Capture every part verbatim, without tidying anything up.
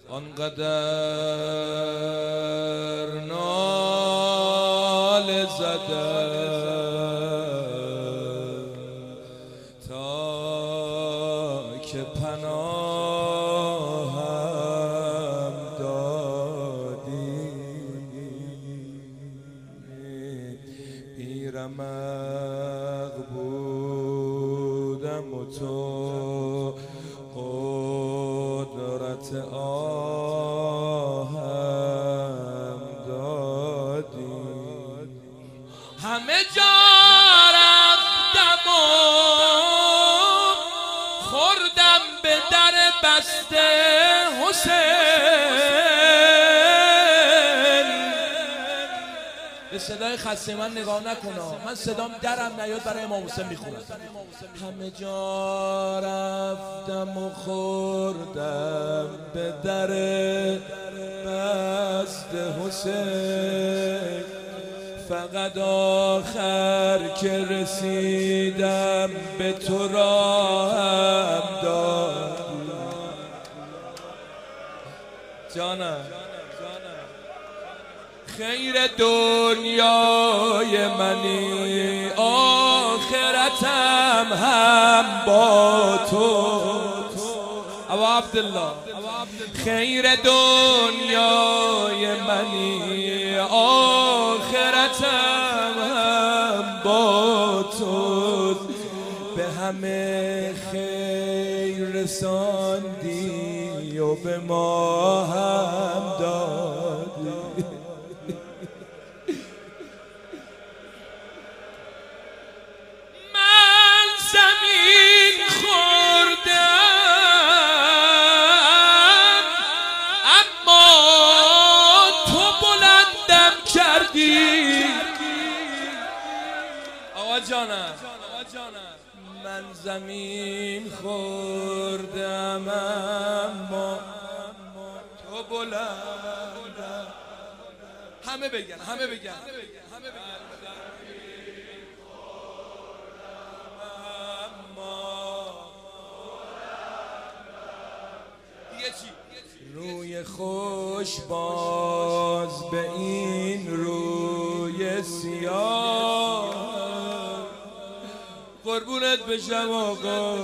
آنقدر ناله زدم تا که پناهم دادی، بیرمق بودم و تو قدرت آهم دادی. همه جا رفتم و خوردم به در بسته حسین. به صدای خسته من نگاه نکن، من صدام درم نیاد برای امام حسین میخونم. همه جا رفتم و خوردم به در بسته حسین، فقط آخر که رسیدم به تو راهم دادی. جانم خیر دنیای منی، آخرتم هم با تو. ابا عبدالله خیر دنیای منی، آخرتم هم با تو. به همه خیر رساندی و به ما هم دادی. من زمین خوردم اما تو بلندم کردی. آقا جانم من زمین خوردم اما تو بلندم. همه بگن همه بگن همه بگن روی خوش باز به این روی سیاه. قربونت بشم آقا،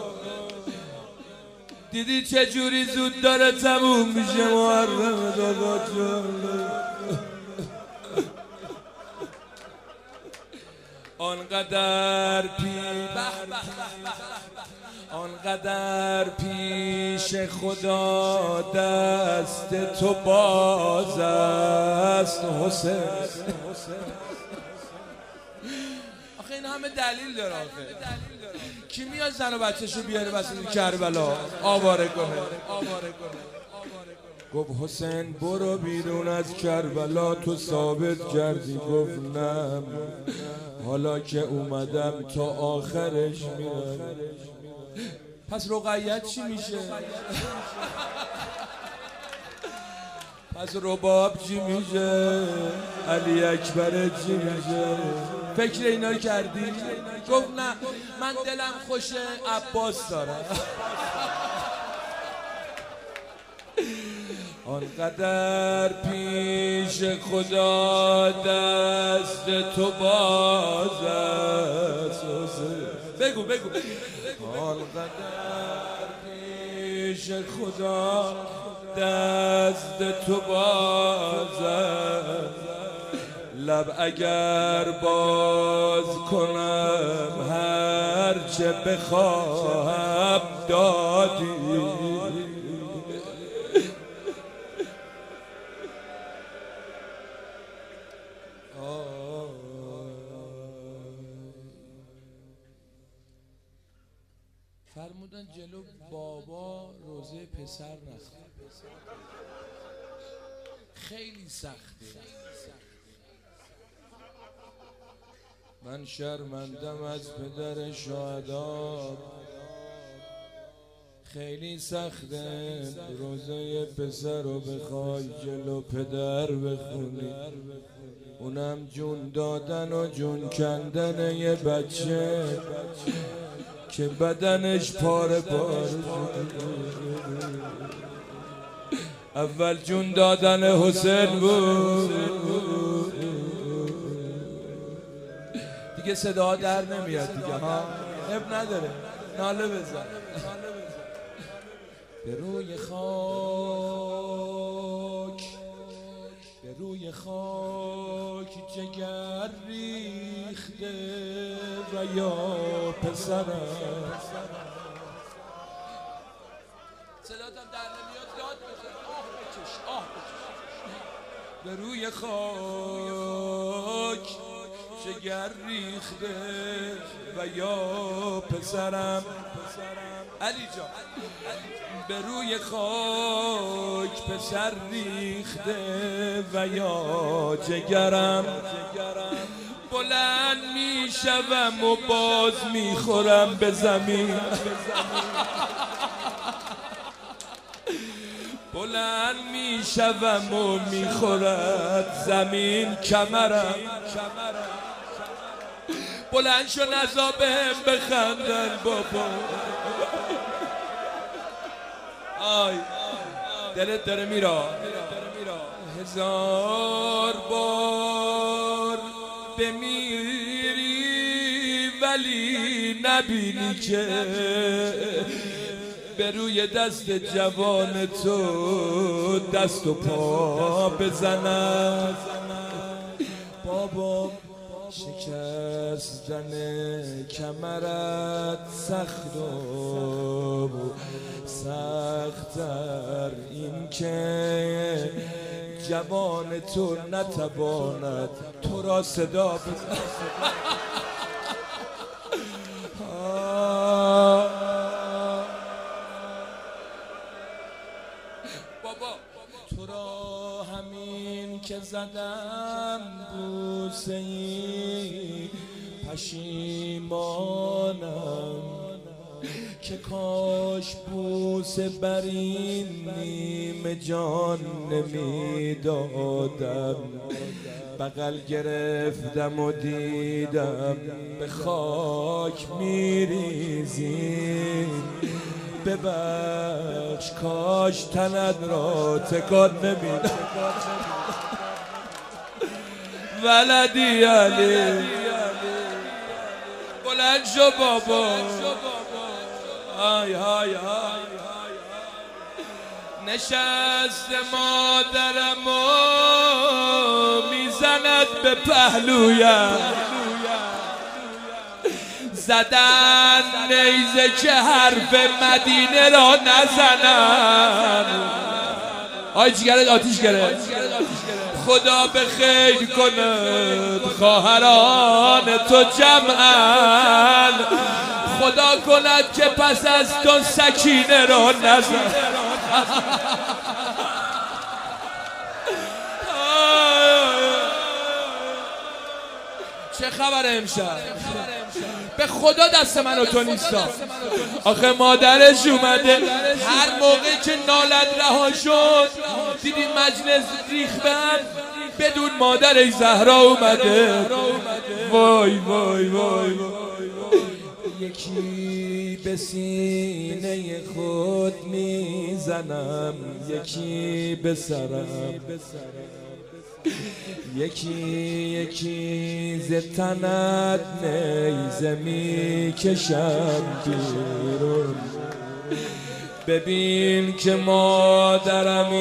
دیدی چه جوری زود داره تموم میشه محرم آقا جان. آنقدر پی آنقدر پیش خدا دست تو باز است حسین. آخه این همه دلیل داره. آخه کی میاد زن و بچه‌شو بیاره وسط کربلا آواره کنه؟ گفت حسین برو بیرون از کربلا، تو ثابت کردی. گفت نه، حالا که اومدم تا آخرش میرم. پس رقیت چی میشه؟ پس رباب چی میشه؟ علی اکبر چی میشه؟ فکر اینا کردی؟ گفت نه، من دلم خوشه عباس دارم. آنقدر پیش خدا دست تو باز است. بگو بگو آنقدر پیش خدا دست تو باز است. لب اگر باز کنم هرچه بخواهم دادی. فرمودن جلو بابا روزه پسر نخواه، خیلی سخته. من شرمندم از پدر شهدا، خیلی سخته روزه پسر رو بخوای جلو پدر بخونی. اونم جون دادن و جون کندن یه بچه که بدنش پاره پاره. اول جون دادن حسین بود، دیگه صدا در نمیاد دیگه ها، اب نداره، ناله بزن. به روی خاک به روی خاک جگر ریخته و یا پسرم، صداتم در نمیاد، داد بزن، آه بکش آه بکش. به روی خاک جگر ریخته و یا پسرم، علی جان به روی خاک پسر ریخته و یا جگرم، بلند میشوم و باز میخورم به زمین، بلند میشوم و میخورد زمین کمرم، بلند شو نزا بهم بخندن بابا. آی دلت داره میرا، هزار بار بمیری ولی نبینی که به روی دست جوان تو دست و پا بزنم. بابا شکستن کمرت سخت و سخت‌تر این که جوان تو نتواند تو را صدا بزن. بابا تو را همین که زدم بوسه ای پشیمانم که کاش بوسه بر این نیمه جان نمیدادم. بغل گرفتم و دیدم به خاک میریزی، ببخش کاش تنت را تکان نمیدم. ولدی علی بلند شو بابا، آی آی آی نشست مادرم و میزند به پهلویم، زدن نیزه که حرف مدینه را نزنن. آی جگرت آتیش گرفت، خدا به خیر کند خواهران تو جمعن، خدا کند که پس از تو سکینه را نزن. چه خبر امشب؟ به خدا دست من و تو نیستا. آخه مادرش اومده، هر موقع که نالت رها شد دیدی مجلس ریخ بهم، بدون مادرش زهرا اومده. وای وای وای یکی به سینه خود میزنم، یکی به سرم، یکی یکی ز تنت نیزه میکشم بیرون. ببین که مادرم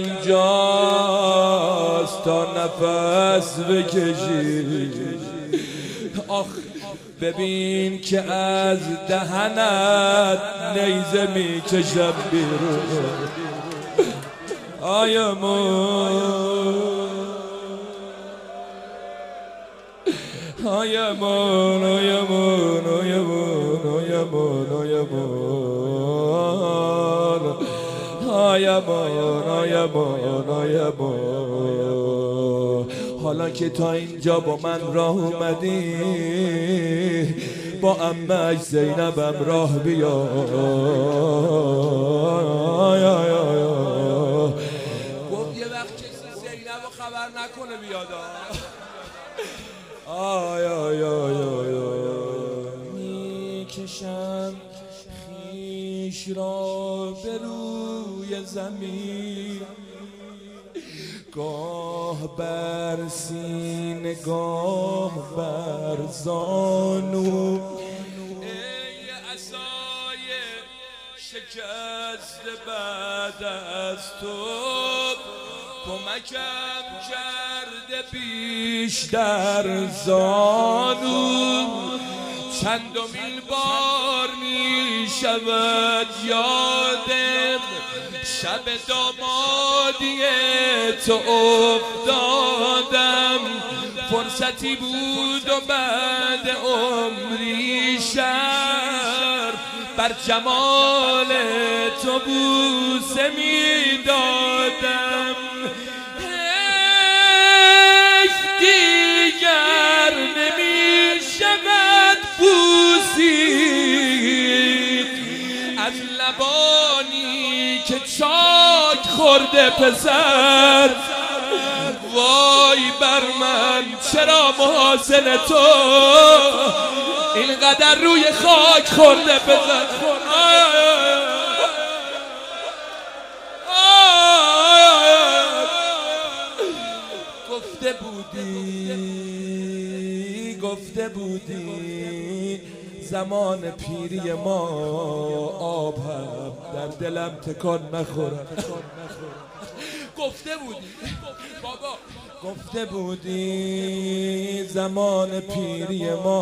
اینجاست تا نفس بکشی. آخ ببین که از دهنت نیزه میکشم بیرون. آیا من آیا من آیا من آیا من آیا من آیا من آیا من آیا من آیا من. حالا که تا اینجا با من راه اومدی، با عمه‌اش زینبم راه بیا. گفت یه وقت کسی زینبو خبر نکنه بیادا. آی آی آی آی میکشم خیش را به روی روی زمین، گاه بر سینه گاه بر زانو. ای عصای شکست بعد از تو، کمکم کرده بیشتر زانو. چندمین بار می شود یادم شب دامادی تو افتادم. فرصتی بود و بعد عمری شر بر جمال تو بوسه می دادم. دیگر نمی شود بوسید از لبانی که چاک خورده پسر. وای بر من چرا محاسن تو اینقدر روی خاک خورده پسر. گفته بودی گفته بودی زمان پیری ما آب هم در دلم تکان نخورد. گفته بودی بابا، گفته بودی زمان پیری ما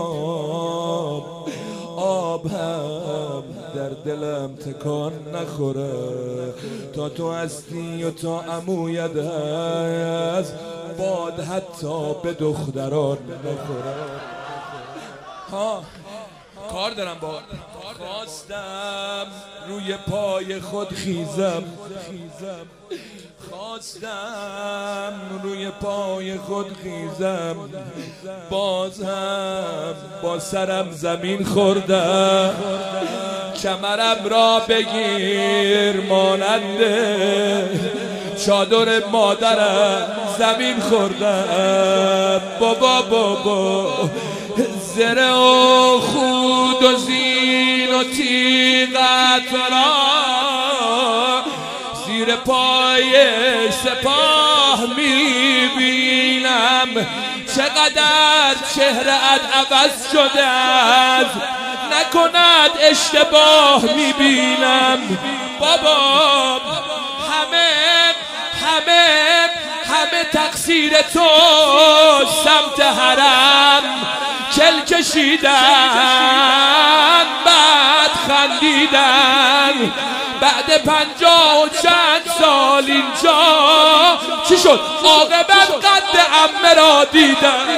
آب هم در دلم تکان نخوره. تا تو هستی و تا عمویت هست باد حتی به دختران نخوره. ها کار دارم با خواستم روی پای خود خیزم، خواستم روی پای خود خیزم، باز هم با سرم زمین خوردم. کمرم را بگیر مانند چادر مادرم زمین خوردم. بابا بابا زره و خود و زین و تیغت را زیر پای سپاه میبینم. چقدر چهره‌ات عوض شده است، نکند اشتباه میبینم. بابا همه همه همه تقصیر تو سمت حرم کل کشیدن بعد خندیدن. بعد پنجاه و چند سال اینجا چی شد؟ عاقبت قد عمه را دیدن.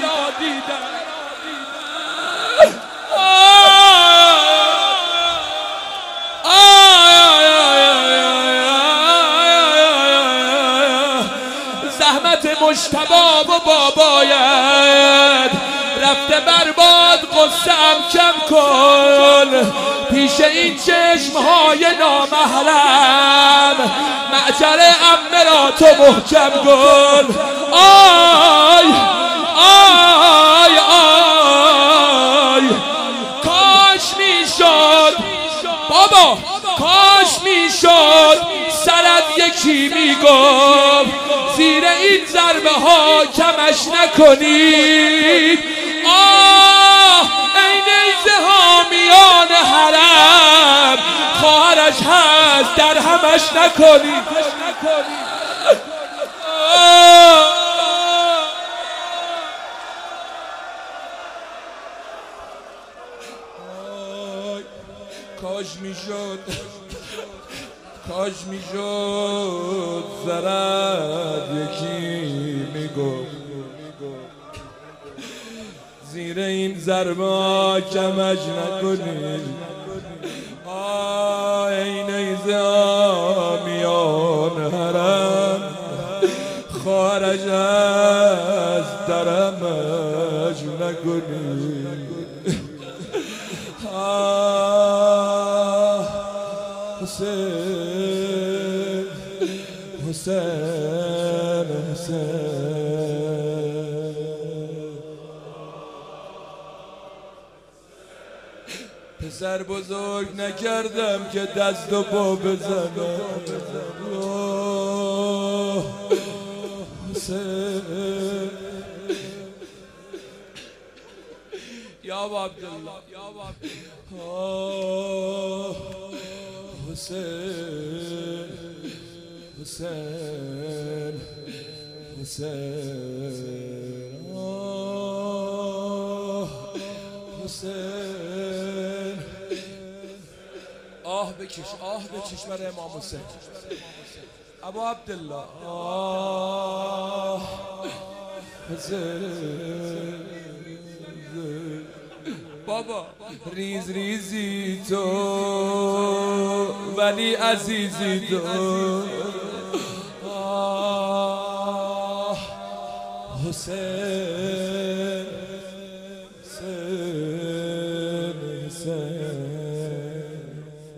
زحمت مجتبی و بابایت رفته برباد، قصه ام کم کن پیش این چشمهای نامحرم. معجر عمه را تو محکم کن. آی آی آی کاش میشد بابا، کاش میشد سرت یکی میگفت زیر این ضربه ها کمش نکنید. آه ای نیزه حامیان حرم، خواهرش هست در همش نکنید. کاش میشد کاش میشد زرد یکی میگفت زیر این ضربه کمش نکنید. آه ای نیزه حامیان حرم، خواهرش هست درمش نکنید. آه حسین حسین حسین پسر بزرگ نکردم که دست و پا بزنم. حسین یا ابا عبدالله حسین حسین حسین حسین آه بکش آه بکش برای امام حسین ابا عبدالله آه حسین بابا ریز ریزی تو ولی عزیزی تو آه حسین حسین حسین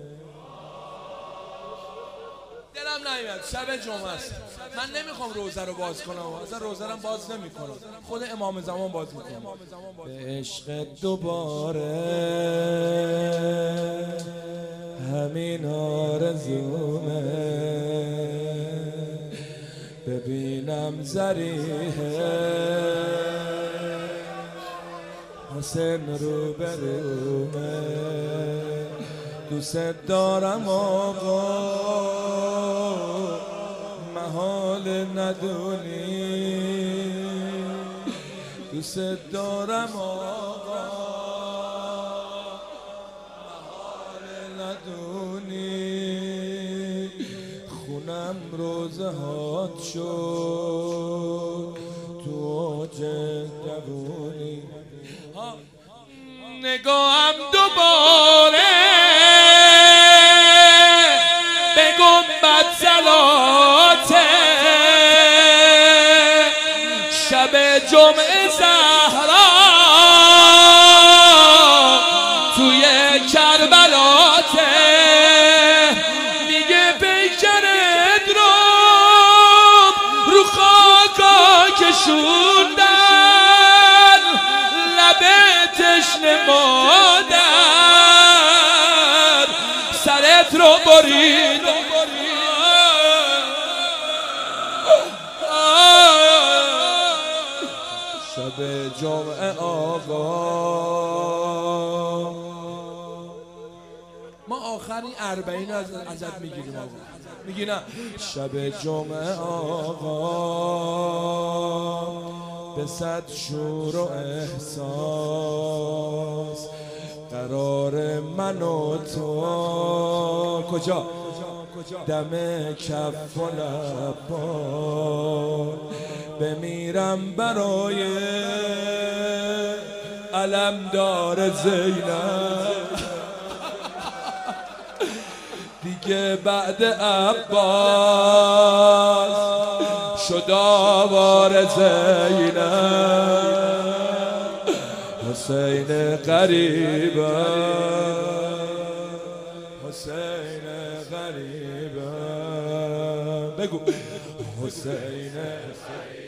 دلم نمیاد شب جمعه است من نمیخوام روزه رو باز کنم اصلا روزه رو باز نمیکنم خود امام زمان باز میکنم به عشق دوباره همین آرزومه ببینم ذریحه حسین رو برومه دوست دارم آقا محال ندونی دوست دارم آقا محال ندونی خونم روزه هات شد تو اوج جوونی نگاهم دوباره به گنبد صلاته شب جمعه زهرا توی کربلاته میگه پیکرت رو رو خاکا کشوندن لب تشنه مادر سرت رو بریدن شب جمعه آقا ما آخرین اربعین از ازت میگیریم آقا میگی نه شب جمعه آقا به صد شور و احساس قرار من و تو کجا دم کف و لبان بمیرم برای علمدار زینب دیگه بعد عباس شد آوار زینب حسین غریبه حسین غریبه بگو حسین